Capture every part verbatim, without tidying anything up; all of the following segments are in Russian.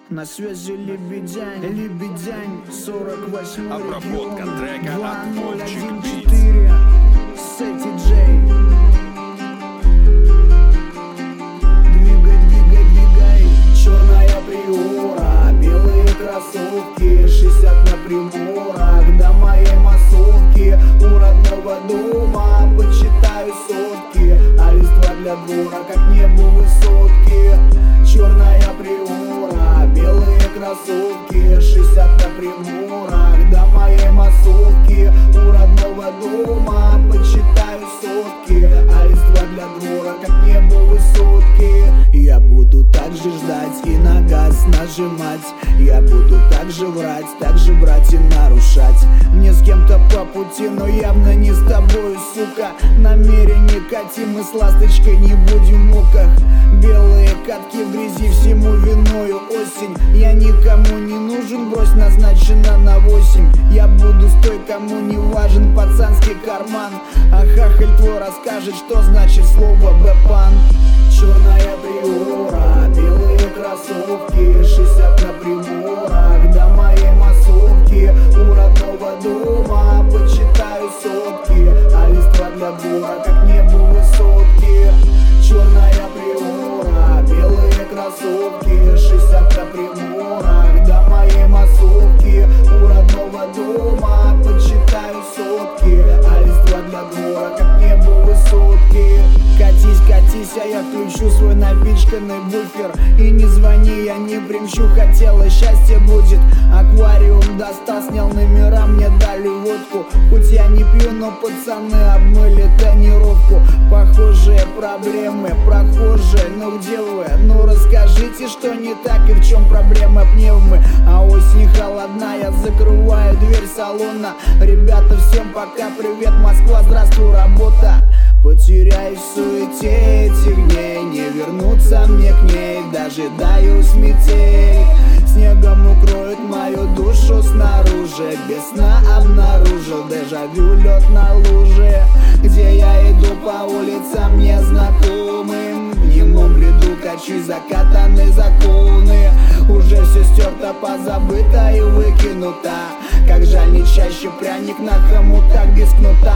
На связи Лебедянь, Лебедянь, сорок восьмой Обработка регион, трека два от ноль Вовчик один Битс. четыре, Сети Джей. Двигай, двигай, двигай. Черная приора, белые кроссовки, шестьдесят на приборах до моей массовки. У родного дома почитаю сотки, а листва для двора как небо высотки. Черная приора, белые кроссовки, шестьдесят на приборах до моей массовки. У родного дома почитаю сотки, а листва для двора как небо высотки. Я буду так же ждать и на газ нажимать, я буду так же врать, так же брать и нарушать. Мне с кем-то по пути, но явно не с тобою, сука. Намерение кати, мы с ласточкой не будем в муках. Белые катки в грязи, всему виною осень. Я никому не нужен, брось, назначено на восемь. Я буду с той, кому не важен пацанский карман, а хахаль твой расскажет, что значит слово бэпан. Черная приора, белые кроссовки, шестьдесят на приборах до моей массовки. У родного дома почитаю сотки, а листва для двора как небо высотки. Черная приора, белые кроссовки, шестьдесят на приборах до моей массовки. У родного дома почитаю сотки, а листва для двора как небо высотки. Катись, катись, а я включу свой напичканный буфер. И не звони, я не примчу, хотела, счастье будет. Аквариум достал, снял номера, мне дали водку. Хоть я не пью, но пацаны обмыли тонировку. Похожие проблемы, прохожие, ну где вы? Ну расскажите, что не так и в чем проблема пневмы. А осень холодная, закрываю дверь салона. Ребята, всем пока, привет, Москва, здравствуй, работа. Потеряюсь в суете этих дней, не вернуться мне к ней, дожидаюсь метель. Снегом укроет мою душу снаружи, без сна обнаружил дежавю, лед на луже. Где я иду по улицам незнакомым, в немом бреду качусь, закатаны законы. Уже все стерто, позабыто и выкинуто. Как жаль, не чаще пряник на хомутах без кнута.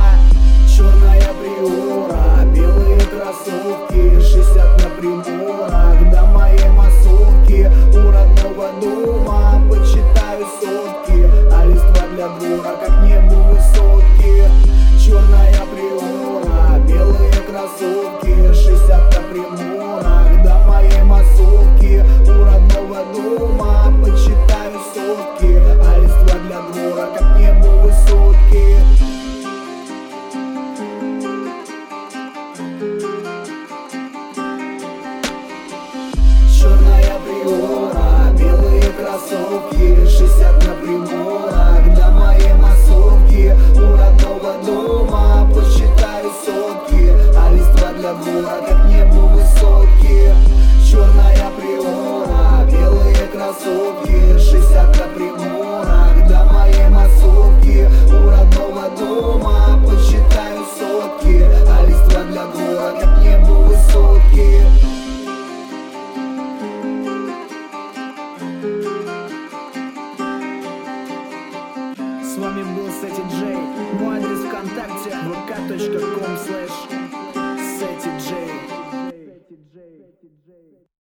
Черная приора, белые кроссовки, шестьдесят на приборах до моей массовки. У родного дома почитаю сотки, а листва для двора как небо высотки. Черная приора, белые кроссовки, шестьдесят на приборах до моей массовки. У родного дома почитаю сотки, а листва для двора как небо высотки. Черная приора, белые кроссовки, шестьдесят на приборах до моей массовки. У родного дома посчитаю сотки, а листва для двора как небо высотки. Черная приора, белые кроссовки, шестьдесят на приборах до моей массовки. У родного дома посчитаю сотки, а листва для двора как небо высотки. С вами был Сети Джей. Мой адрес ВКонтакте вэ ка точка ком слэш